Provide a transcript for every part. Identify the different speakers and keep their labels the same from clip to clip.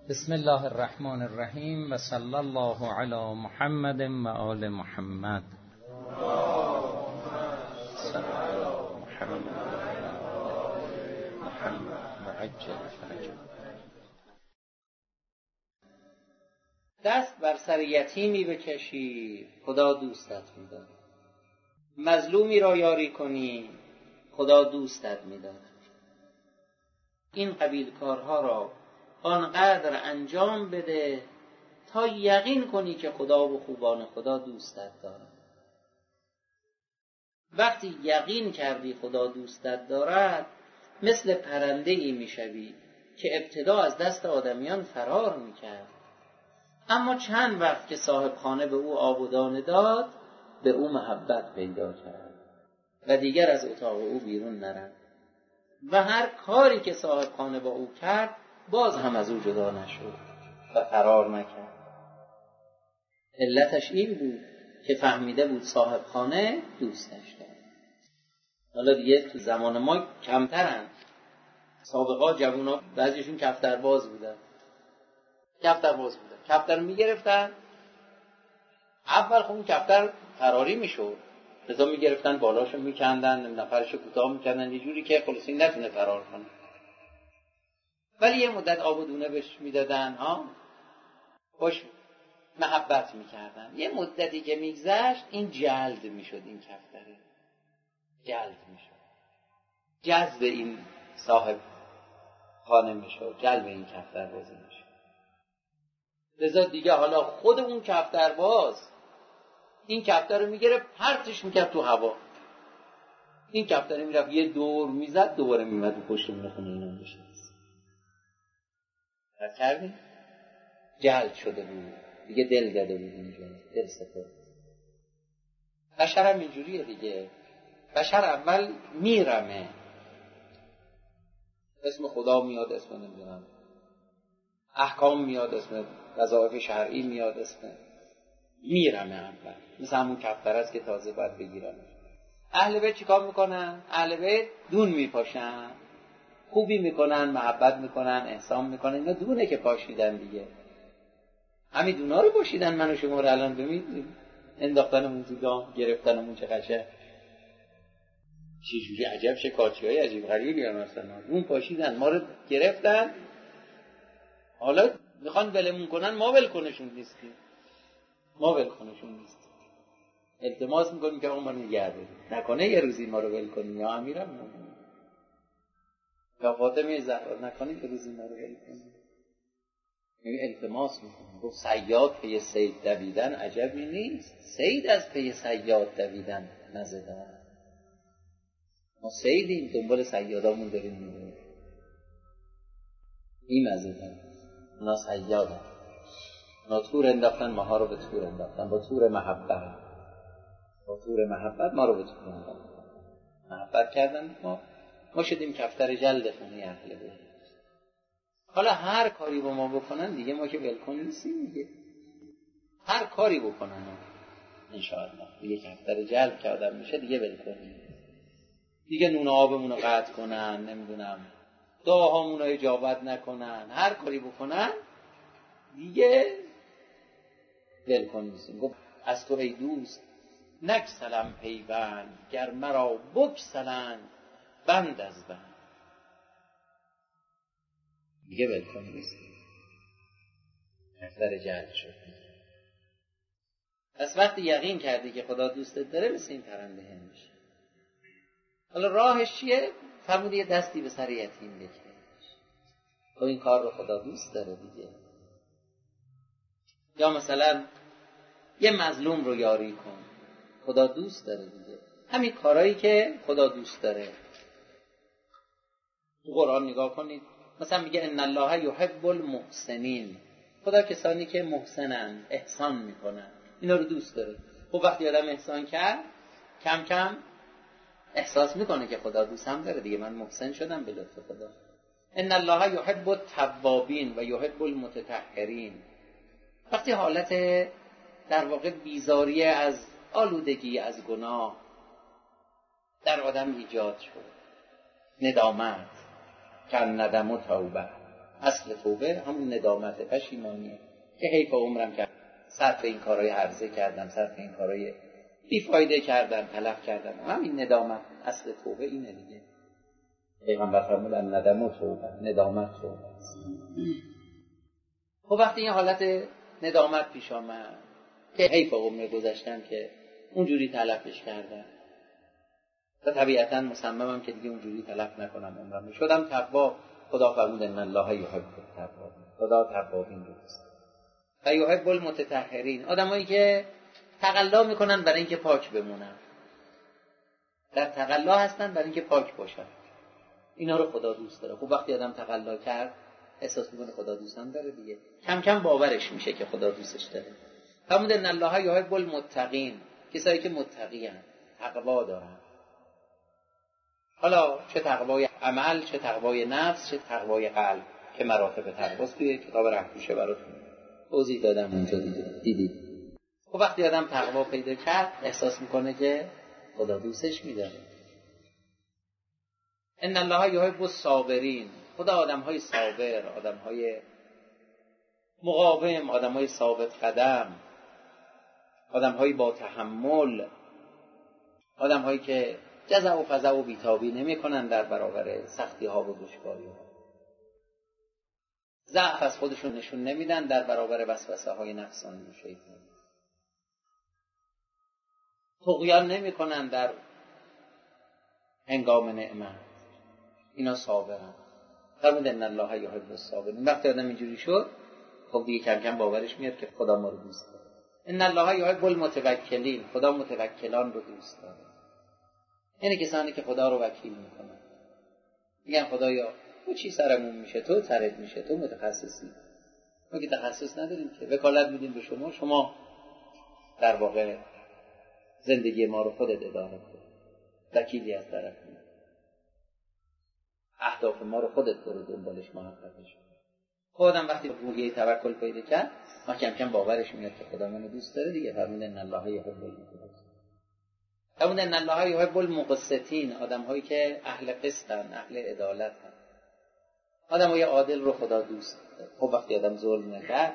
Speaker 1: بسم الله الرحمن الرحیم و صلی الله علی محمد و آل محمد. دست بر سر یتیمی بکشی خدا دوستت می‌دارد. مظلومی را یاری کنی خدا دوستت می‌دارد. این قبیل کارها را آنقدر انجام بده تا یقین کنی که خدا و خوبان خدا دوستت دارد. وقتی یقین کردی خدا دوستت دارد، مثل پرنده‌ای میشوی که ابتدا از دست آدمیان فرار میکرد، اما چند وقت که صاحب خانه به او آب و دانه داد، به او محبت پیدا کرد و دیگر از اتاق او بیرون نرفت و هر کاری که صاحب خانه با او کرد باز هم از او جدا نشد و فرار نکرد. علتش این بود که فهمیده بود صاحب خانه دوستش دارد. حالا دیگه تو زمان ما کمترن. سابقا جوونا بعضیشون کفترباز بودن. کفتر رو میگرفتن، اول خب اون کفتر فراری میشد، لذا میگرفتن بالاشو میکندن، نفرشو کوتاه میکردن یه جوری که خلاصی نتونه فرار کنه. ولی یه مدت آب و دونه بهش میدادن، خوش محبت میکردن. یه مدتی که میگذشت این جلد میشد، این کفتره جلد میشد، جذب این صاحب خانه میشد، جلب این کفتربازی میشد. لذا دیگه حالا خود اون کفترباز این کفتر رو میگرفت پرتش میکرد تو هوا. این کفتر میرفت یه دور میزد، دوباره میمد و پشت خونه اینا میشست. کردی؟ جلد شده بود دیگه، دل داده بود اینجا، دل سپرد. بشر هم اینجوریه دیگه. بشر اول میرمه، اسم خدا میاد، اسم نمیدونم احکام میاد، اسم وظایف شرعی میاد، اسم میرمه اول. مثل همون کفتر است که تازه باید بگیرن. اهل بیت چیکار میکنن؟ اهل بیت دون میپاشن، خوبی میکنن، محبت میکنن، احسان میکنن. اینا دونه که پاشیدن دیگه. همین دونا رو پاشیدن. من و شما رو الان ببینید انداختنمون تو دام، گرفتنمون چه قشنگ. چجوری عجب چه کارچی‌های عجیب غریبی هم مثلا اون پاشیدن، ما رو گرفتن، حالا میخوان ولمون کنن، ما ولکنشون نیستیم. التماس میکنیم که ما نگه داریم، نکنه یه روزی ما رو ول کنیم، یا امیرم یا فاطمه زهرا، نکنه یه روزی ما رو ول کنیم. التماس میکنیم. گفت صیاد پی صید دویدن عجبی نیست، صید از پی صیاد دویدن مزه دارد. ما صیدیم، دنبال صیادامون داریم می‌ریم، این مزه دارد. اونا صیادن، اونا تور انداختن، ماها رو به تور انداختن، با تور محبت ما رو به تور انداختن. محبت کردن، ما شدیم کفتر جلد خونه اهل بیت. حالا هر کاری با ما بکنن دیگه، ما که ولکن نیستیم دیگه. هر کاری بکنن انشاءالله دیگه کفتر جلد که آدم میشه دیگه ولکن نیست. دیگه نون آبمون رو قطع کنن، نمیدونم دعاهامون رو اجابت نکنن، هر کاری بکنن دیگه ولکن نیستیم. گفت از تو ای دوست نگسلم پیوند، گر مرا بگسلند بند از بند. دیگه ولکن نیستیم، کفتر جلد شد. پس وقتی یقین کردی که خدا دوستت داره، مثل این پرنده میشه. حالا راهش چیه؟ فرمود یه دستی به سر یتیم بکش. تو این کار رو خدا دوست داره دیگه. یا مثلا یه مظلوم رو یاری کن، خدا دوست داره دیگه. همین کارهایی که خدا دوست داره. تو قرآن نگاه کنید، مثلا میگه ان الله یحب المحسنین. خدا کسانی که محسنن، احسان میکنن، اینا رو دوست داره. خب وقتی آدم احسان کرد، کم کم احساس میکنه که خدا دوست هم داره دیگه. من محسن شدم به لطف خدا. ان الله یحب التوابین و یحب المتطهرین. وقتی حالت در واقع بیزاری از آلودگی، از گناه در آدم ایجاد شد، ندامت، کن ندم و توبه، اصل توبه همون ندامت، پشیمانیه که حیف عمرم که صرف این کارهای هرزه کردم، صرف این کارهای بیفایده کردم، تلف کردم. همین ندامت، اصل توبه اینه دیگه. پیغمبر فرمودن ندم توبه، ندامت توبه. خب وقتی این حالت ندامت پیش آمد که حیف عمر گذشتم که اونجوری تلفش کردم و طبیعتا مصممم که دیگه اونجوری تلف نکنم عمرم، شدم تواب. خدا فرمود ان الله یحب التوابین، خدا توابین دوست و یحب المتطهرین، آدمایی که تقلا میکنن برای اینکه پاک بمونن، در تقلا هستن برای اینکه پاک باشن، اینا رو خدا دوست داره. خب وقتی آدم تقلا کرد احساس میکنه خدا دوستم داره دیگه، کم کم باورش میشه که خدا دوستش داره. فرمود ان الله یحب المتقین، کسایی که متقین، تقوا دارن. حالا چه تقوای عمل، چه تقوای نفس، چه تقوای قلب که مراتب تقواست توی کتاب رهپوشه براتون توضیح دادم اونجا دیدید. خب وقتی آدم تقوا پیدا کرد احساس میکنه که خدا دوستش میداره. ان الله یحب الصابرین، خدا آدمهای صابر، آدمهای مقاوم، آدمهای ثابت قدم، آدمهای با تحمل، آدمهایی که جزع و فزع و بیتابی نمی کنن در برابر سختی ها و دشواری ها، ضعف از خودشون نشون نمیدن در برابر وسوسه های نفسانی و شیطانی، طغیان نمی کنن در هنگام نعمت. اینا صابرن. فرمود ان الله یحب الصابرین. وقتی آدم اینجوری شد خب دیگه کم کم باورش میاد که خدا ما رو دوست داره. ان الله یحب المتوکلین، خدا متوکلان رو دوست داره. یعنی کسانی که خدا رو وکیل میکنن، میگن خدایا تو چی سرمون میشه، تو سرت میشه، تو متخصصی. ما که تخصص نداریم که، وکالت میدیم به شما، شما در واقع زندگی ما رو خودت اداره کن، وکیلی از طرف ما، اهداف ما رو خودت برو دنبالش، محققش. خودم وقتی روحیه توکل پیدا کرد ما کم کم باورش میاد که خدا منو دوست داره دیگه. فرمود ان الله یحب المتقین. فرمود ان الله یحب المقسطین، آدم‌هایی که اهل قسطن، اهل عدالتن، آدم‌های عادل رو خدا دوست داره. خب وقتی آدم ظلم نکرد،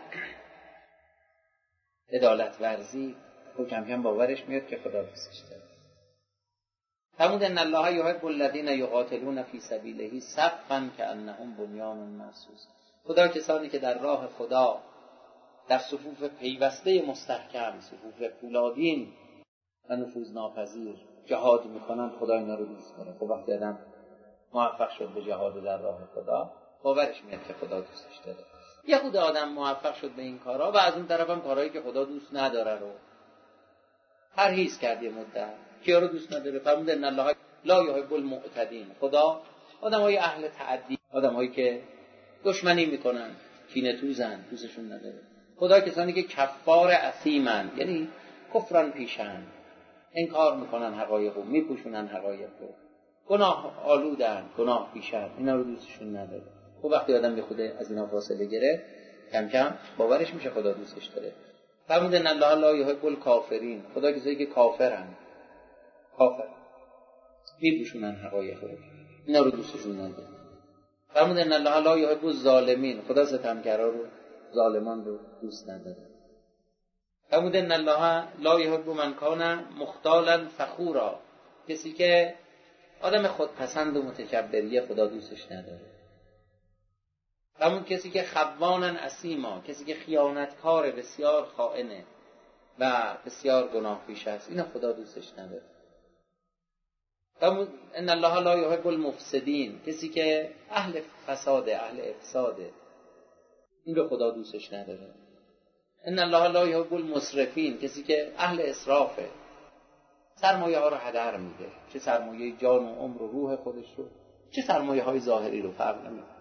Speaker 1: عدالت ورزی، خب کم کم باورش میاد که خدا دوستش داره. فرمود ان الله یحب الذین یقاتلون فی سبیله صفا کانهم بنیان مرصوص، خدا کسانی که در راه خدا در صفوف پیوسته مستحکم، صفوف پولادین و نفوذناپذیر جهاد میکنن، خدا اینا رو دوست داره. خب وقتی آدم موفق شد به جهاد در راه خدا باورش میاد که خدا دوستش داره. یه خود آدم موفق شد به این کارا و از اون طرف هم کارهایی که خدا دوست نداره رو پرهیز کرد یه مدت. کیا رو دوست نداره؟ فرمود ان الله لا یحب المعتدین، خدا آدمای اهل تعدی، آدمایی که دشمنی میکنن، کینه توزن، دوستشون نداره. خدا کسانی که کفار اثیمن، یعنی کفران پیشن، انکار میکنن حقایق رو، میپوشونن حقایق رو، گناه آلودن، گناه پیشن، اینا رو دوستشون نداره. خب وقتی آدم به خود از اینا فاصله گرفت کم کم باورش میشه خدا دوستش داره. فرمود ان الله لا یحب الکافرین، خدا کسایی که کافرن، کافر میپوشونن حقایق رو، اینا رو دوستشون نداره. فرمود ان الله لا یحب الظالمین، خدا ستمگرا رو، ظالمان رو دوست نداره. فرمود ان الله لا یحب من کان مختالا فخورا، کسی که آدم خودپسند و متکبریه خدا دوستش نداره. فرمود کسی که خواناً اثیما، کسی که خیانتکار، بسیار خائنه و بسیار گناه پیش است، اینا خدا دوستش نداره. فرمود ان الله لا یحب المفسدین، کسی که اهل فساده، اهل افساده، این رو خدا دوستش نداره. ان الله لا یحب المسرفین، کسی که اهل اسرافه، سرمایه ها رو هدر میده، چه سرمایه جان و عمر و روح خودش رو، چه سرمایه های ظاهری رو، فرق نمیکنه.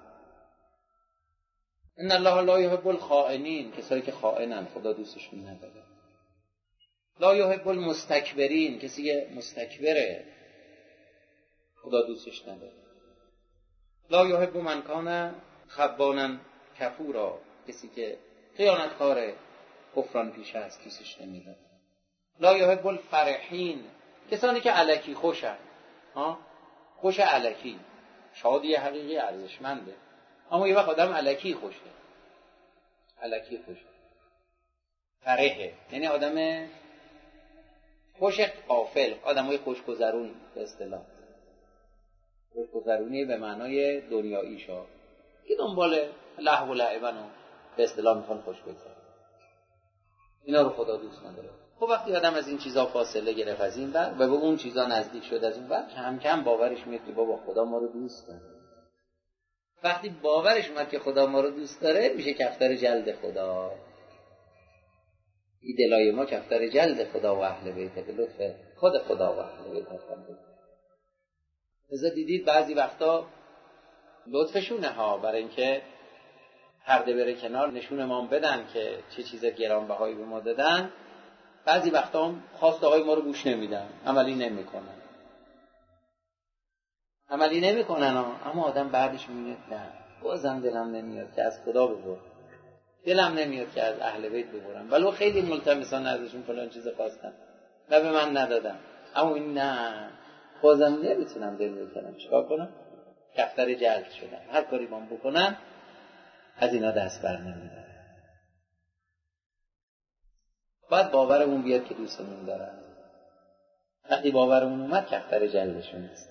Speaker 1: ان الله لا یحب الخائنین، کسایی که خائنن خدا دوستشون نداره. لا یحب المستکبرین، کسی که مستکبره خدا دوستش نداره. لا یحب من کان خوانا کفورا، کسی که خیانتکاره، کفران پیش است، دوستش نمیداره. لا یحب الفرحین، کسانی که الکی خوشن، خوش الکی، شادی حقیقی ارزشمنده، اما یه وقت آدم الکی خوشه، فرهه، یعنی آدم خوش غافل، آدمای خوشگذرون به اصطلاح، خوشگذرونی به معنای دنیاییشا که دنبال لهو و لعبن و به اصطلاح میخوان خوش بگذرن، اینا رو خدا دوست نداره. خب وقتی آدم از این چیزا فاصله گرفت از این ور و به اون چیزا نزدیک شد از اون ور، کم کم باورش میاد که بابا خدا ما رو دوست داره. وقتی باورش اومد که خدا ما رو دوست داره، میشه کفتر جلد خدا. این دلای ما کفتر جلد خدا و اهل بیت به لطف خود خدا و اهل بیت هستند. لذا دیدید بعضی وقتا لطفشونه ها، برای اینکه پرده بره کنار نشون ما بدن که چه چیز گرانبهایی به ما دادن. بعضی وقتا هم خواسته های ما رو گوش نمیدن، عملی نمیکنن اما آدم بعدش میبینه نه، بازم دلم نمیاد که از خدا ببرم، دلم نمیاد که از اهل بیت ببرم، ولو خیلی ملتمسان ازشون فلان چیز خواستم و به من ندادم، اما این نه، بازم نمیتونم دل بکنم، چیکار کنم؟ کفتر جلد شدم، هر کاری من بکنم از اینا دست بر نمیدارم. باید باورمون بیاد که دوستمون دارن. وقتی باورمون اومد کفتر جلدشون است.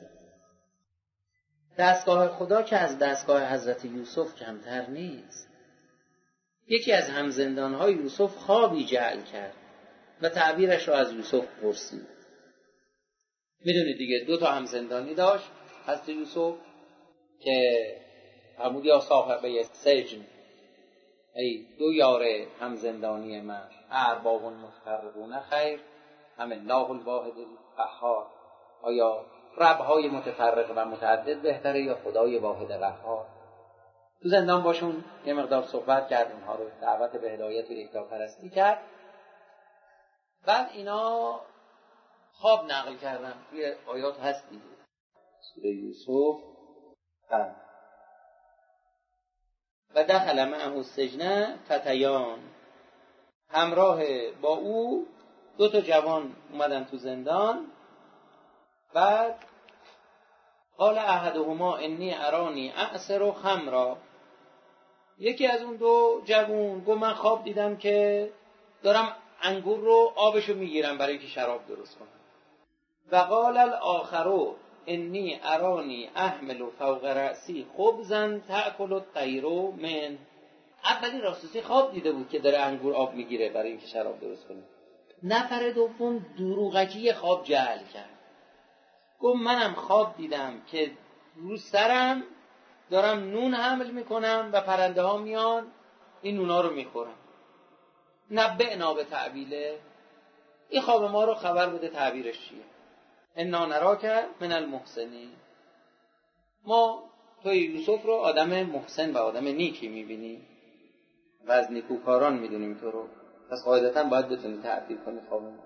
Speaker 1: دستگاه خدا که از دستگاه حضرت یوسف کمتر نیست. یکی از همزندانهای یوسف خوابی جعل کرد و تعبیرش رو از یوسف پرسید. میدونید دیگه 2 همزندانی داشت حضرت یوسف که فرمود یا صاحبه سجن، ای 2 یار همزندانی من، ارباب متفرقون خیر ام الله الواحد القهار، آیا رب‌های متفرق و متعدد بهتره یا خدای واحد قهار؟ تو زندان باشون یه مقدار صحبت کرد، اونها رو دعوت به هدایت و یکتاپرستی کرد. بعد اینا خواب نقل کردن، توی آیات هست دیگه، سوره یوسف. و دخل معه السجن فتیان، همراه با او 2 جوان اومدن تو زندان. بعد قال احدهما انی ارانی اعصر خمرا، یکی از اون 2 جوان گفت من خواب دیدم که دارم انگور رو آبشو میگیرم برای که شراب درست کنم. و قال الاخر انی ارانی احمل فوق رأسی خبزا تأکل الطیر من، اولی راستی خواب دیده بود که داره انگور آب میگیره برای اینکه شراب درست کنه. نفر دوم دروغکی خواب جعل کرد، گفت منم خواب دیدم که رو سرم دارم نون حمل میکنم و پرنده ها میان این نونا رو میخورن. نبئنا به تعبیله، این خواب ما رو خبر بده تعبیرش چیه. انا نراک من المحسنین، ما توی یوسف رو آدم محسن و آدم نیکی میبینیم و از نیکوکاران میدونیم تو رو، پس قاعدتا باید بتونی تعبیر کنی خواب ما.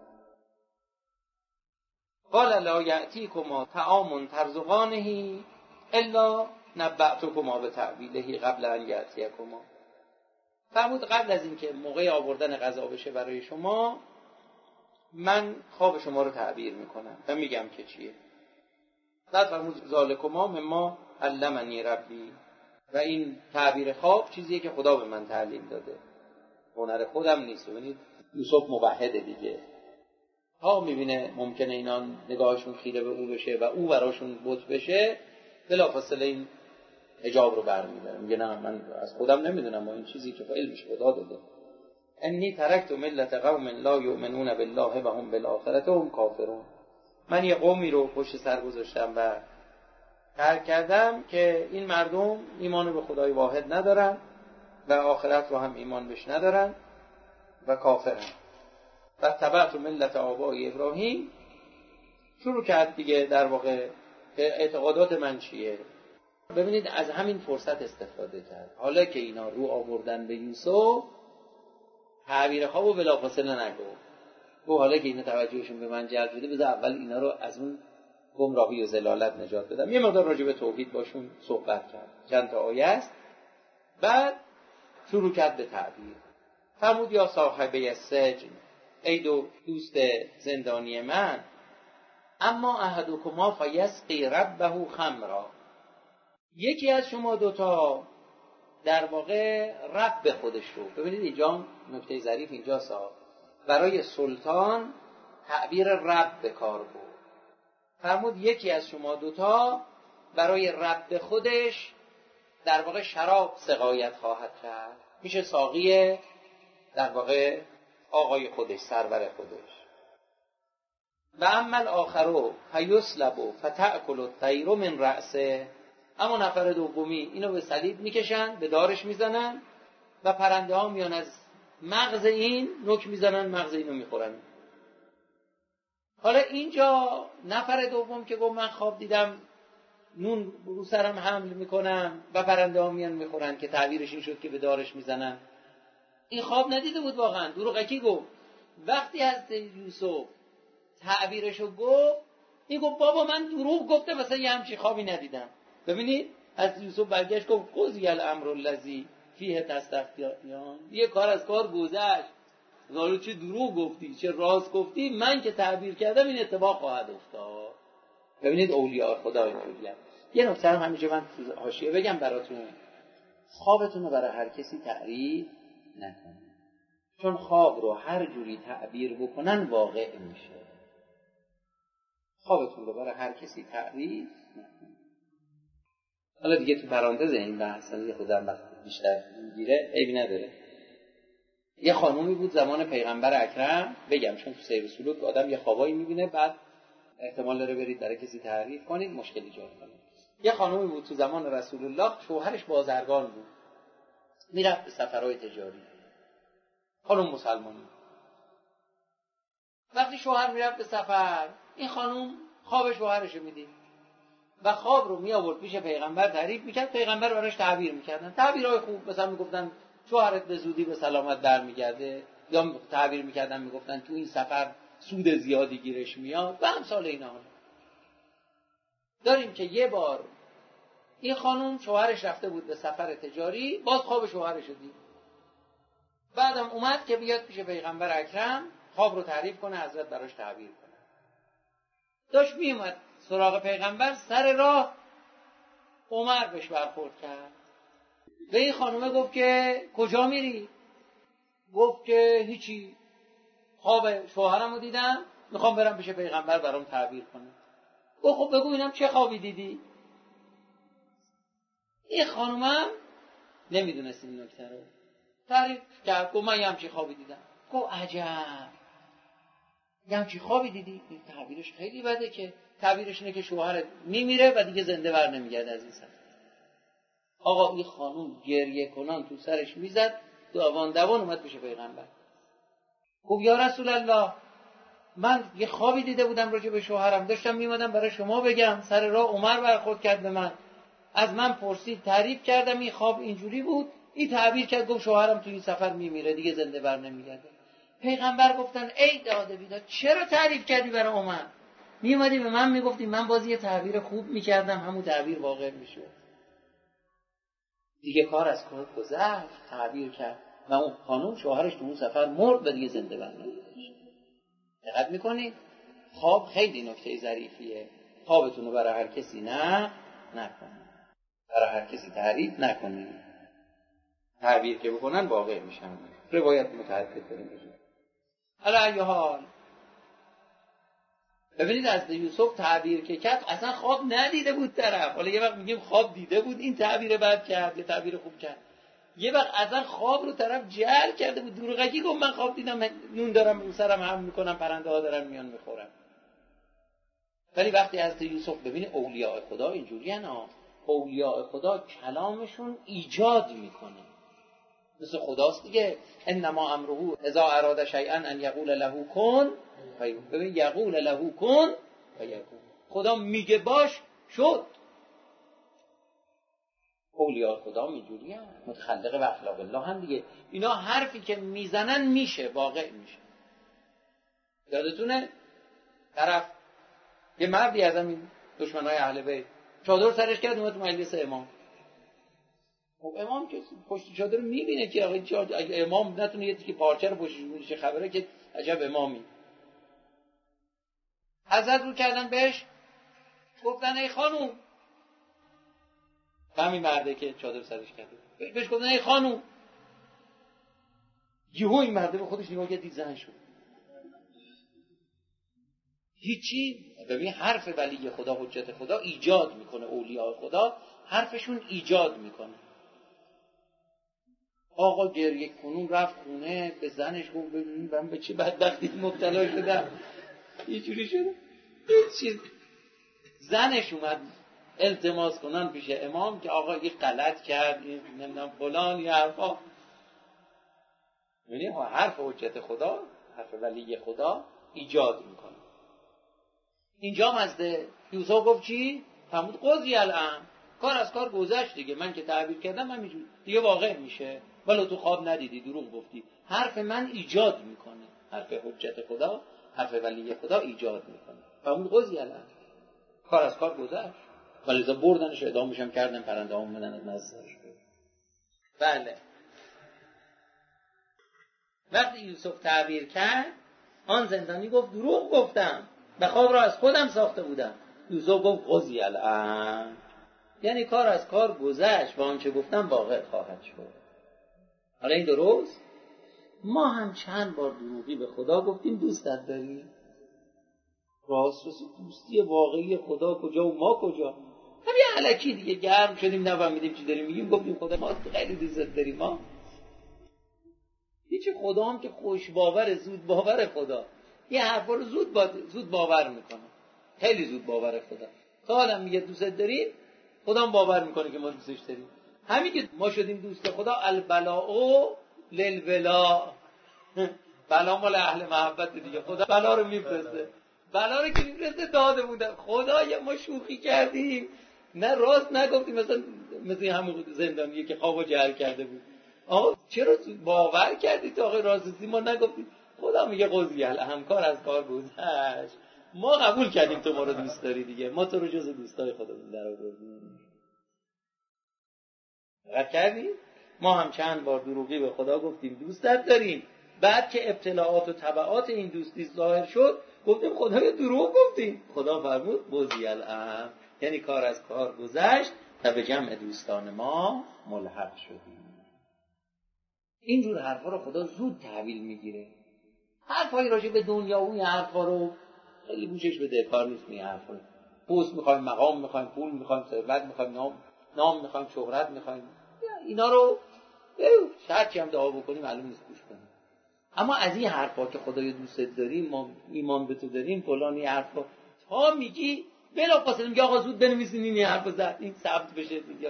Speaker 1: قال لا یأتیکما طعام ترزقانه الا نبأتکما بتأویله قبل ان یأتیکما، فرمود قبل از اینکه موقع آوردن غذا بشه برای شما، من خواب شما رو تعبیر میکنم و میگم که چیه. بعد فرمود ذالکما مما علمنی ربی، و این تعبیر خواب چیزیه که خدا به من تعلیم داده، هنر خودم نیست. ببینید یوسف موحده دیگه، ها میبینه ممکنه اینا نگاهشون خیره به او بشه و او براشون بت بشه، بلافاصله این حجاب رو برمی‌داره، میگه نه من از خودم نمیدونم، این چیزی که علمش خدا داده. انی ترکت ملت قوم لا یؤمنون بالله و هم بالآخرة هم کافرون، من یه قومی رو پشت سر گذاشتم و ترک کردم که این مردم ایمان به خدای واحد ندارن و آخرت رو هم ایمان بهش ندارن و کافرن. و تبعت ملت آبای ابراهیم، شروع کرد دیگه در واقع اعتقادات من چیه. ببینید از همین فرصت استفاده کرد. حالا که اینا رو آوردن به یوسف، تعبیر خوابو بلافاصله نگفت، و حالا که اینا توجهشون به من جلب شده، بذار اول اینا رو از اون گمراهی و ضلالت نجات بدم. یه مقدار راجع به توحید باشون صحبت کرد، چند تا آیه است. بعد شروع کرد به تعبیر. فرمود یا صاحبه السجن، ای 2 دوست زندانی من، اما احدکما فیسقی ربه خمرا، یکی از شما 2 تا در واقع رب خودش رو. ببینید اینجا نکته ظریف اینجاست، برای سلطان تعبیر رب به کار برد. فرمود یکی از شما دوتا برای رب خودش در واقع شراب سقایت خواهد کرد، میشه ساقی در واقع آقای خودش، سرور خودش. و اما الاخر فیسلب فتأکل الطیر من رأسه، اما نفر دومی اینو به صلیب میکشن، به دارش میزنن و پرنده ها میان از مغز این نوک میزنن، مغز اینو میخورن. حالا اینجا نفر دوم که گفت من خواب دیدم نون رو سرم حمل میکنم و پرنده ها میان میخورن، که تعبیرش این شد که به دارش میزنن، این خواب ندیده بود واقعا، دروغکی گفت. وقتی از یوسف تعبیرشو گفت، این گفت بابا من دروغ گفته، مثلا یه همچی خوابی ندیدم. ببینید از یوسف برگشت گفت قضی الامر الذی فیه تستفتیان، یه کار از کار گذشت، حالا چه دروغ گفتی چه راست گفتی، من که تعبیر کردم این اتفاق خواهد افتاد. ببینید اولیاء خدا اینجوریه. یه نکته هم همیشه من تو حاشیه بگم براتون، خوابتون رو برای هر کسی تعریف نکنید، چون خواب رو هر جوری تعبیر بکنن واقع میشه. خوابتون رو برای هر کسی تعریف نکنید. حالا دیگه تو پرانتز این بحث یه خودم وقت بیشتر میگیره، عیبی نداره. یه خانومی بود زمان پیغمبر اکرم، بگم چون تو سیر سلوک آدم یه خوابایی میبینه، بعد احتمال داره برید برای کسی تعریف کنید مشکل ایجاد کنه. یه خانومی بود تو زمان رسول الله، شوهرش بازرگان بود، میرفت به سفرهای تجاری، خانم مسلمانی. وقتی شوهر میرفت به سفر، این خانم خواب شوهرش رو میدید و خواب رو می آورد پیش پیغمبر تعریف میکرد، پیغمبر براش تعبیر میکردن، تعبیرهای خوب، مثلا میگفتن شوهرت به زودی به سلامت برمیگرده، یا تعبیر میکردن میگفتن تو این سفر سود زیادی گیرش میاد و امثال اینا. داریم که یه بار این خانم شوهرش رفته بود به سفر تجاری، باز خواب شوهرش رو دید، بعدم اومد که بیاد پیش پیغمبر اکرم خواب رو تعریف کنه، حضرت براش تعبیر کنه. داشت میومد سراغ پیغمبر، سر راه عمر بهش برخورد کرد و این خانومه گفت که کجا میری؟ گفت که هیچی، خواب شوهرم رو دیدم، میخوام برم پیش پیغمبر برام تعبیر کنه. گفت خب بگو اینم چه خوابی دیدی؟ این خانومم نمیدونست این نکته رو، تعریف کرد، گفت من یه همچی خوابی دیدم. گفت عجب، یه همچی خوابی دیدی؟ این تعبیرش خیلی بده، که تعبیرش اینه که شوهرت میمیره و دیگه زنده بر نمیگرده از این سفر. آقا این خانوم گریه کنان تو سرش میزد، دوان اومد پیش پیغمبر. گفت یا رسول الله، من یه خوابی دیده بودم راجع به شوهرم، داشتم میمدم برای شما بگم، سر راه عمر برخورد کرد به من، از من پرسید، تعریف کردم این خواب اینجوری بود، این تعبیر کرد گفت شوهرم تو این سفر میمیره دیگه زنده بر نمیگرده. پیغمبر گفتن ای داده بیداد، چرا تعریف کردی برای عمر؟ میومدی به من میگفتی، من باز یه تعبیر خوب میکردم، همون تعبیر واقع میشد. دیگه کار از کار گذشت، تعبیر کرد و اون خانم شوهرش تو اون سفر مرد و دیگه زنده بر نمیگرده. دقت میکنید؟ خواب خیلی نکته ظریفیه. خوابتون رو برای هر کسی نکنید، برای هر کسی تعریف نکنید، تعبیر که بکنن واقع میشن. روایت متعدد داریم. حالا ای حال ببینید از یوسف تعبیر که کرد، اصلا خواب ندیده بود طرف. حالا یه وقت میگیم خواب دیده بود، این تعبیر بد کرد، یه تعبیر خوب کرد. یه وقت اصلا خواب رو طرف جعل کرده بود، دروغکی گفت من خواب دیدم نون دارم رو سرم حمل میکنم، پرنده ها دارن میان میخورن. ولی وقتی از یوسف ببینید اولیاء خدا اینجوری هستن، اولیاء خدا کلامشون ایجاد میکنه، مثل خداست دیگه. انما امره اذا اراد شیئا ان یقول له کن فیکون. ببین یقول له کن فیکون، خدا میگه باش شد. اولیاء خدا اینجوری هستن، متخلق و اخلاق الله هم دیگه. اینا حرفی که میزنن میشه، واقع میشه. یادتونه طرف یه مردی از همین دشمنای اهل بیت چادر سرش کرد اومد تو مجلس امام. خب امام که پشت چادر میبینه که اگه امام نتونه یه تیکه پارچه رو پشتش بگیره چه خبره، که عجب امامی. حضرت رو کردن بهش، گفتن ای خانوم، همین مرده که چادر سرش کرده، بهش گفتن ای خانوم. یهو این مرده به خودش نگاه کرد، دید زن شد. هیچی. ببین حرف ولی خدا، حجت خدا ایجاد میکنه. اولیاء خدا حرفشون ایجاد میکنه. آقا گریه کنون رفت خونه، به زنش گفت ببین من به چه بدبختی مبتلا شدم، اینجوری شده. هیچ. زنش اومد التماس کنن پیش امام که آقا این غلط کرد، این نمیدونم فلان، یا حرفا. یعنی حرف حجت خدا، حرف ولی خدا ایجاد میکنه. اینجا مزده یوسف گفت چی؟ فرمود قضی الان، کار از کار گذشت دیگه، من که تعبیر کردم همینجوری دیگه واقع میشه، ولی تو خواب ندیدی، دروغ گفتی. حرف من ایجاد میکنه، حرف حجت خدا، حرف ولی خدا ایجاد میکنه. فرمود قضی الان، کار از کار گذشت. ولی اذا بردنش اعدامش هم کردن، پرنده ها اومدن از مزدش. بله. وقتی یوسف تعبیر کرد، آن زندانی گفت دروغ گفتم و خواب را از خودم ساخته بودم. یوسف گفت قضی الان، یعنی کار از کار گذشت و آنچه گفتم واقع خواهد شد. حالا این درست؟ ما هم چند بار دروغی به خدا گفتیم دوستت داریم. راست دوستی واقعی خدا کجا و ما کجا؟ همین الکی دیگه گرم شدیم نفهمیدیم چی داریم میگیم، گفتیم خدا ما خیلی دوستت داریم. ما هیچ خدا هم که خوش باور، زود باور خدا، یه حرفا رو زود باور میکنه، خیلی زود باور خدا. تا آدم میگه دوستت داریم، خدا هم باور میکنه که ما دوستش داریم. همین که ما شدیم دوست خدا، البلاء للولا، بلا مال اهل محبت دیگه. خدا بلا رو میفرسته، بلا رو که میفرسته داده بودن. خدایا ما شوخی کردیم، نه راست نگفتیم، مثل همون زندانیه که خوابو جعل کرده بود. آقا چرا باور کردی تا آقای راستی ما نگفتیم؟ خدا میگه قضی الان، کار از کار گذشت، ما قبول کردیم تو ما رو دوست داری دیگه، ما تو رو جز دوستای خودمون در آوردیم. دقت کردیم؟ ما هم چند بار دروغی به خدا گفتیم دوستت داریم، بعد که ابتلاعات و تبعات این دوستی ظاهر شد گفتیم خدایا دروغ گفتیم. خدا فرمود قضی الان، یعنی کار از کار گذشت و به جمع دوستان ما ملحق شدیم. اینجور حرفا رو خدا زود تحویل میگیره. حرفایی راجع به دنیا و این حرفا رو خیلی گوشش بده، کار نیست می حرفا. پوست میخوایم، مقام میخوایم، پول میخوایم، ثروت میخوایم، نام میخوایم، شهرت میخوایم، اینا رو هرچی هم دعا بکنیم معلوم نیست گوش کنیم. اما از این حرفا که خدای دوستت داریم، ما ایمان به تو داریم، فلان، این حرفا تا میگی بلافاصله میگه آقا زود بنویسین این حرفو زد، این ثبت بشه دیگه.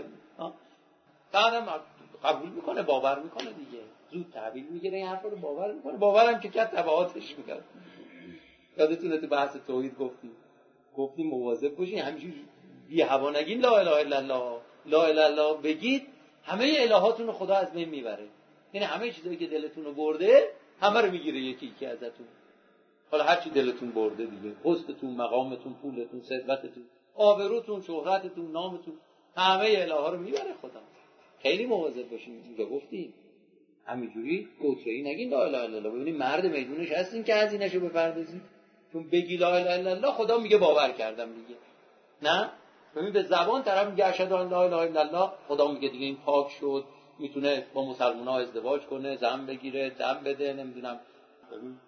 Speaker 1: بعدم قبول میکنه، باور میکنه دیگه، زود تحویل میگیره، این حرفا رو باور میکنه. باورم که کرد تبعاتش میاد. یادتونه تو بحث توحید گفتیم مواظب باشین، همینجوری بی هوا نگین لا اله الا الله، لا اله الا الله بگید، همه الهاتون رو خدا از بین میبره. یعنی همه چیزایی که دلتون رو برده همه رو میگیره یکی یکی ازتون. حالا هر چی دلتون برده دیگه، حسنتون، مقامتون، پولتون، ثروتتون، آبروتون، شهرتتون، نامتون، همه الها رو میبره خدا. خیلی مواظب باشین. اینجا گفتیم همینجوری گوتری نگین لا اله الا الله. ببینید مرد میدونش هستین که هزینه‌شو بپردازید، چون بگی لا اله الا الله خدا میگه باور کردم دیگه. نه ببین به زبان طرف میگه اشهد ان لا اله الا الله، خدا میگه دیگه این پاک شد، میتونه با مسلمان‌ها ازدواج کنه، زن بگیره، دم بده، نمیدونم. ببین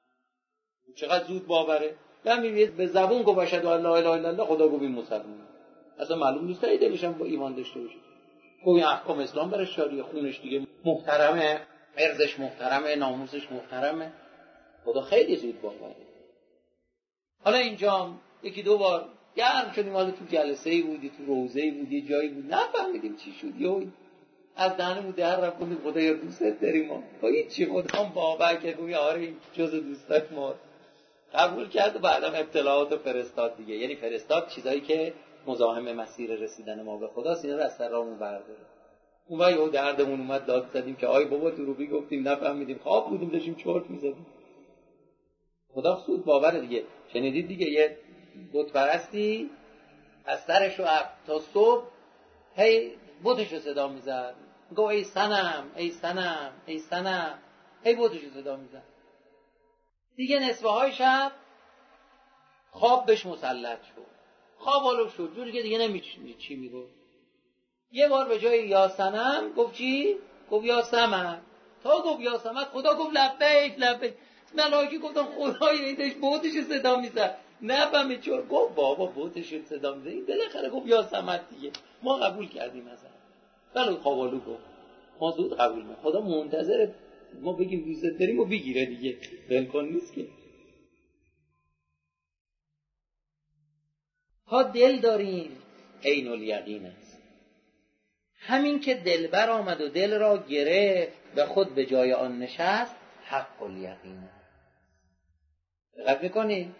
Speaker 1: چقدر زود باوره. میگه به زبان گفت اشهد ان لا اله الا الله، خدا گفت این مسلمان. اصلا معلوم نیست که دلش هم با ایمان داشته باشه. گویا احکام اسلام برش جاریه، خونش دیگه محترمه، ارزش محترمه، ناموسش محترمه. خدا خیلی زود باوره. حالا اینجا یکی دو بار گرم شدیم، حالا تو جلسه‌ای بودی، تو روزه‌ای بودی، جایی بود، نفهمیدیم چی شد، یهو از دهنمون در رفت گفتیم خدایا دوستت داریم. ما هیچی، خدا هم باور کرد گویا آره این جز دوستای ما، قبول کرد و بعدا ابتلاعات فرستاد دیگه. یعنی فرستاد چیزایی که مزاحم مسیر رسیدن ما به خداست، اینا رو از سر راهمون برداره. اون وقت یهو دردمون اومد، داد زدیم که آی بابا دروغی گفتیم، نفهمیدیم، خواب بودیم داشتیم چرت می‌زدیم. خدا سود باور دیگه. شنیدید دیگه یه بت پرستی از سرش رو تا صبح هی بتش رو صدا میزد، میگه ای صنم، ای صنم، ای صنم، هی بتش رو صدا میزد. دیگه نصفه های شب خواب بهش مسلط شد، خواب حالو شد جوری که دیگه نمی‌چی چی میگفت. یه بار به جای یا صنم گفت چی؟ گفت یا صمد. تا گفت یا صمد خدا گفت لبیک لبیک. ملائکه گفتن خدای ایدش بوتش صدا میزد. نفهمید چون گفت بابا بوتش صدا میزد. این بالاخره گفت یا صمد دیگه. ما قبول کردیم مثلا. بله خوابالو گفت. ما زود قبول می‌کنیم. خدا منتظر ما بگیم دوست داریم و بگیره دیگه. ولکن نیست که. ها دل داریم عین الیقین است. همین که دلبر آمد و دل را گرفت و خود به جای آن نشست حق الیقین است. دقت میکنید؟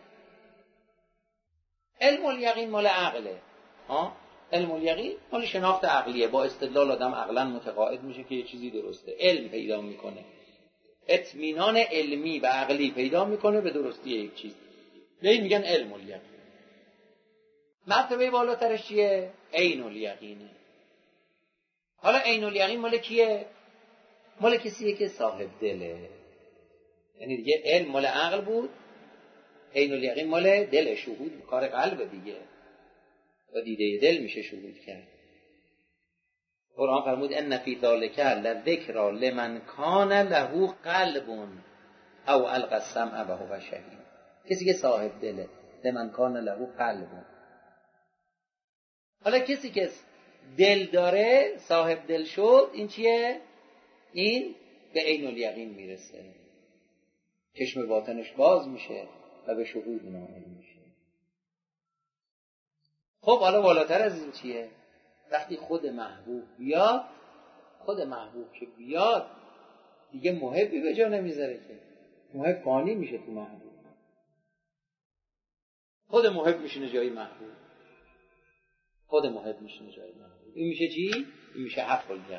Speaker 1: علم الیقین مال عقله. علم الیقین مال شناخت عقلیه. با استدلال آدم عقلا متقاعد میشه که یه چیزی درسته. علم پیدا میکنه. اطمینان علمی و عقلی پیدا میکنه به درستی یک چیز. به این میگن علم الیقین. مرتبه بالاترش چیه؟ عین الیقینه. حالا عین الیقین مال کیه؟ مال کسیه که صاحب دله. یعنی دیگه علم مال عقل بود، عین الیقین مال دل، شهود کار قلب دیگه. با دیده دل میشه شهود کرد. قرآن فرمود ان فی ذلک لذکری لمن کان له قلب او القی السمع وهو شهید. کسی که صاحب دله، لمن کان له قلب. حالا کسی که دل داره، صاحب دل شد، این چیه؟ این به عین الیقین میرسه. چشم باطنش باز میشه و به شهود نائل میشه. خب حالا بالاتر از این چیه؟ وقتی خود محبوب بیاد، خود محبوب که بیاد دیگه محبی به جا نمیذاره که. محب فانی میشه تو محبوب. خود محب میشینه جای محبوب. خود محب میشینه جای محبوب. این میشه چی؟ این میشه حق الیقین.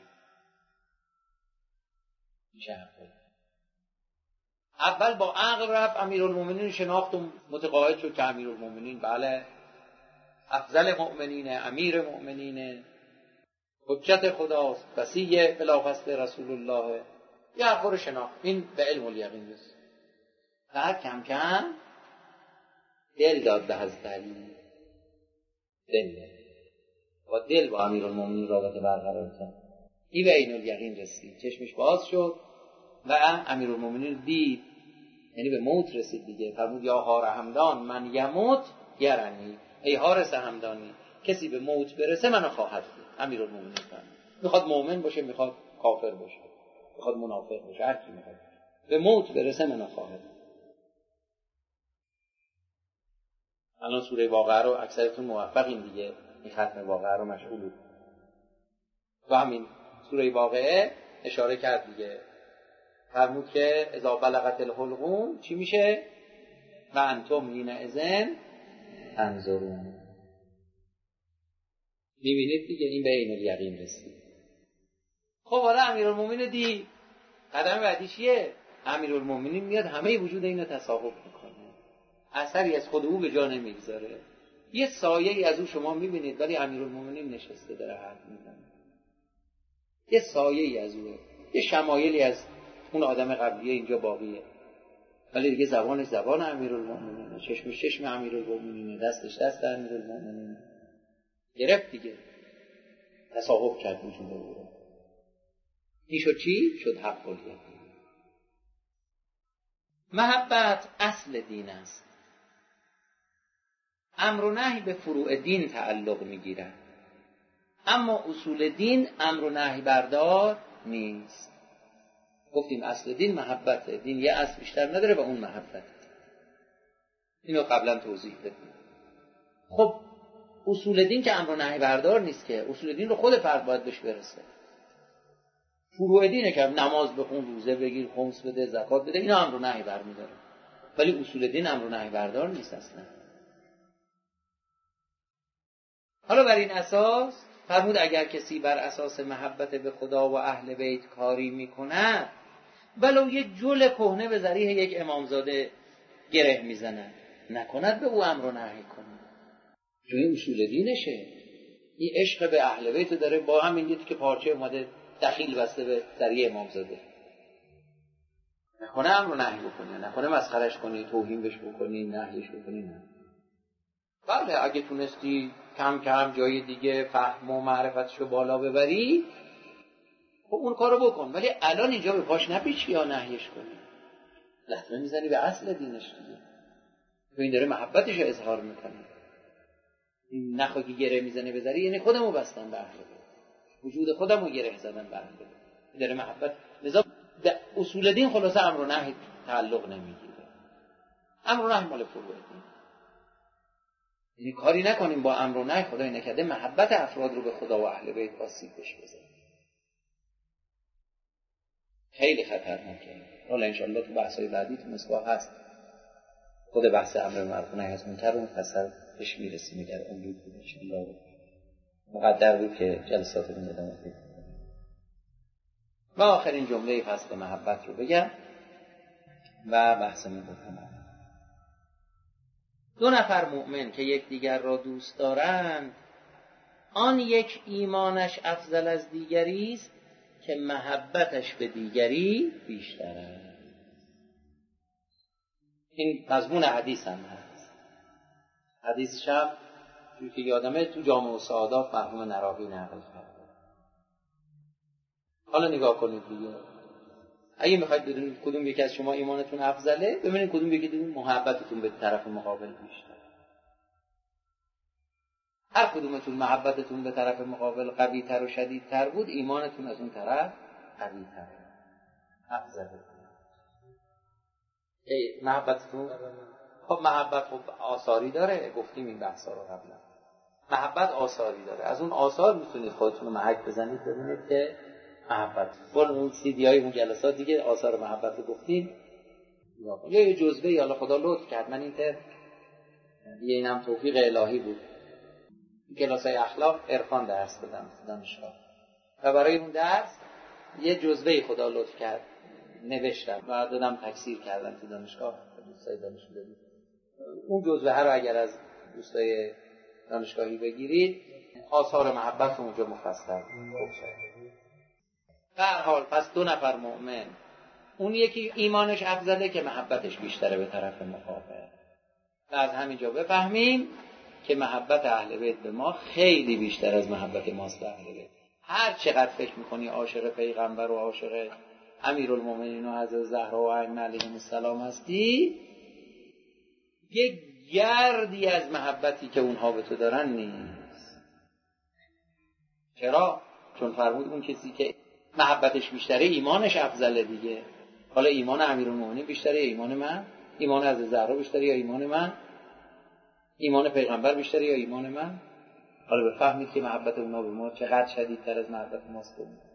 Speaker 1: میشه حق الیقین. اول با عقل رفت امیرالمومنین شناخت و متقاعد شد که امیرالمومنین بله افضل مؤمنینه، امیر مؤمنینه، حجت خداست، وصی بلافاصله رسول الله. یه حق شناخت. این به علم الیقین رسید. بعد کم کم دل داد به حضرت علی. دل با دل با امیرالمومنین رابطه برقرار کرد. این به عین الیقین رسید. چشمش باز شد و امیرالمومنین دید، یعنی به موت رسید دیگه. فرمود یا هار همدان من یموت یرنی. ای حارس همدانی، کسی به موت برسه منو خواهد دید. امیرالمومنین فرمود میخواد مؤمن باشه، میخواد کافر باشه، میخواد منافق باشه، هر کی میخواد به موت برسه منو خواهد دید. الان سوره واقعه رو اکثرتون موفقین دیگه. این ختم واقعه رو مشغولید. و همین سوره واقعه اشاره کرد دیگه. فرمود که اذا بلغت الحلقوم چی میشه؟ و انتم حینئذ تنظرون. میبینید دیگه این به عین الیقین رسید. خب حالا امیرالمومنین دید. قدم بعدی چیه؟ امیرالمومنین میاد همه وجود اینو تصاحب میکنه. اثری از خود او به جا نمیگذاره. یه سایه‌ای از او شما میبینید ولی امیرالمومنین نشسته داره حرف میزنه. یه سایه‌ای از اوه. یه شمایلی از اون آدم قبلیه اینجا باقیه. ولی دیگه زبانش زبان امیرالمومنینه، چشمش چشم امیرالمومنینه، دستش دست امیرالمومنینه. گرفت دیگه. تصاحب کرد وجود او. این شد چی؟ شد حق الیقین. محبت اصل دین است. امر و نهی به فروع دین تعلق میگیرد. اما اصول دین امر و نهی بردار نیست. گفتیم اصل دین محبته. دین یه اصل بیشتر نداره و اون محبت. اینو قبلا توضیح دادیم. خب اصول دین که امر و نهی بردار نیست که. اصول دین رو خود فرد باید بهش برسه. فروع دینه که نماز بخون، روزه بگیر، خمس بده، زکات بده، اینا امر و نهی برمی‌داره. ولی اصول دین امر و نهی بردار نیست اصلا. حالا بر این اساس فرمود اگر کسی بر اساس محبت به خدا و اهل بیت کاری میکنه، ولو یه جل کهنه به ذریح یک امامزاده گره میزنه، نکند به او امر و نهی کنه. چون اصول دینشه. این عشق به اهل بیت داره با همین دید که پارچه اومده دخیل بسته به ذریح امامزاده. نکنه امر و نهی بکنی، نکنه مسخرش کنی، توهین بهش بکنی، نهیش بکنی، نه. بله اگه تونستی کم کم جای دیگه فهم و معرفتشو بالا ببری خب اون کارو بکن، ولی الان اینجا به پاش نپیچی یا نهیش کنی، لطمه میزنی به اصل دینش دیگه. این داره محبتش رو اظهار میکنه. این نخوا که گره میزنه بذاری یعنی خودمو بستن به اهل بیت، وجود خودمو گره زدن به اهل بیت. این داره محبت. لذا اصول دین خلاصه امر و نهی تعلق نمیگیره. امر و نهی مال فروع دین. یعنی کاری نکنیم با امر و نهی خدای نکرده محبت افراد رو به خدا و اهل بیت آسیب بشه بزنه. خیلی خطرناکه. حالا ان شاء الله تو بحث‌های بعدی تو مصباح هست. خود بحث امر معروف و نهی از منکر رو مفصل بهش میرسیم اگر عمری بود ان شاء الله. مقدر بود که جلسات رو ادامه بدیم. و آخرین جمله فصل محبت رو بگم و بحثمون رو تمام. دو نفر مؤمن که یکدیگر را دوست دارند، آن یک ایمانش افضل از دیگری است که محبتش به دیگری بیشتر است. این مضمون حدیث هم هست. حدیثش هم چون که یادمه تو جامع السعادات مرحوم نراقی نقل کرده. حالا نگاه کنید دیگه، اگه میخواید بدونید کدوم یکی از شما ایمانتون افضله، ببینید کدوم یکی دیگه محبتتون به طرف مقابل بیشتر. هر کدومتون محبتتون به طرف مقابل قوی تر و شدیدتر بود، ایمانتون از اون طرف قوی تر افضله. محبتتون خب محبت خب آثاری داره، گفتیم این بحثا رو قبلا. محبت آثاری داره، از اون آثار میتونید خودتون رو محک بزنید ببینید که محبت اون سیدیای اون جلسات دیگه آثار محبت رو گفتیم. یه جزوه حالا خدا لطف کرد، من اینطور اینم توفیق الهی بود، کلاسای اخلاق عرفان درس دادم تو دانشگاه و برای اون درس یه جزوه خدا لطف کرد نوشتم و دادم تکثیر کردم تو دانشگاه. دوستای دانشجو بود اون جزوه ها رو اگر از دوستای دانشگاهی بگیرید آثار محبت اونجا مفصل بود. به هر حال پس دو نفر مؤمن، اون یکی ایمانش افضله که محبتش بیشتره به طرف مقابل. و از همینجا بفهمیم که محبت اهل بیت به ما خیلی بیشتر از محبت ماست به اهل بیت. هر چقدر فکر میکنی عاشق پیغمبر و عاشق امیرالمومنین و حضرت زهرا و ائمه علیهم السلام هستی، یک گردی از محبتی که اونها به تو دارن نیست. چرا؟ چون فرمود اون کسی که محبتش بیشتره ایمانش افضله دیگه. حالا ایمان امیرالمومنین بیشتره یا ایمان من؟ ایمان حضرت زهرا بیشتره یا ایمان من؟ ایمان پیغمبر بیشتره یا ایمان من؟ حالا بفهمید که محبت اونا به ما چقدر شدیدتر از محبت ماست.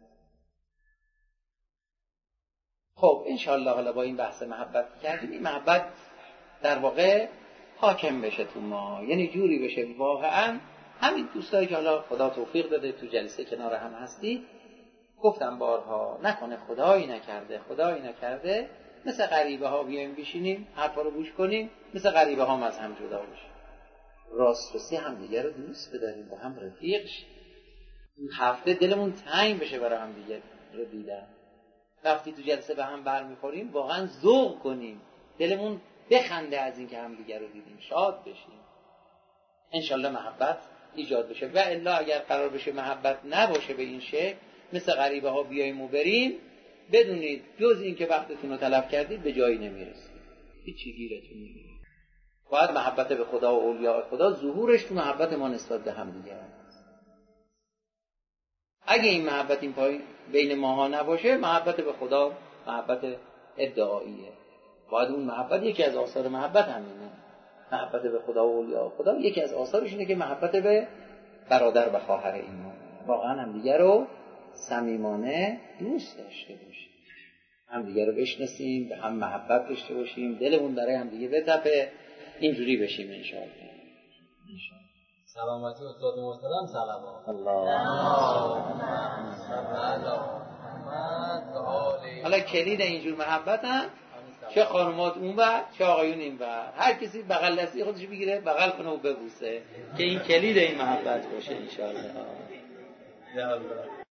Speaker 1: خب انشاءالله حالا با این بحث محبت کردیم، این محبت در واقع حاکم بشه تو ما، یعنی جوری بشه واقعا همین دوستایی که حالا خدا توفیق داده تو جلسه کنار هم هستی، گفتم بارها نکنه خدایی نکرده مثل غریبه ها بیایم بشینیم حرفا رو گوش کنیم، مثل غریبه ها از هم جدا بشیم، راست راستی هم دیگه رو دوست بداریم، با هم رفیق شیم، هفته دلمون تنگ بشه برای هم دیگه رو دیدن، وقتی تو جلسه به هم برمیخوریم واقعا ذوق کنیم، دلمون بخنده از این که هم دیگه رو دیدیم، شاد بشیم، انشالله محبت ایجاد بشه. و الا اگر قرار بشه محبت نباشه به این شکل، مثل غریبه ها بیاییم و بریم، بدونید جز این که وقتتون رو تلف کردید به جایی نمیرسید، هیچی گیرتون نمیاد. باید محبت به خدا و اولیاء خدا ظهورش تو محبت ما نسبت به هم دیگه است. اگه این محبت این پای بین ماها نباشه، محبت به خدا محبت ادعاییه. باید اون محبت، یکی از آثار محبت همینه، محبت به خدا و اولیاء خدا یکی از آثارش اینه که محبت به برادر و خواهر ایمان، واقعا هم دیگه رو صمیمانه دوست داشته باشیم، هم دیگه رو بشناسیم، به هم محبت داشته باشیم، دلمون برای هم دیگه بتپه، اینجوری بشیم انشاءالله.
Speaker 2: سلامتی استاد محترم سلام.
Speaker 1: حالا کلید اینجور محبت هم چه خانمات اون بر چه آقایون این بر، هر کسی بغل دستی خودش بگیره بغل کنه و ببوسه که این کلید این محبت باشه انشاءالله.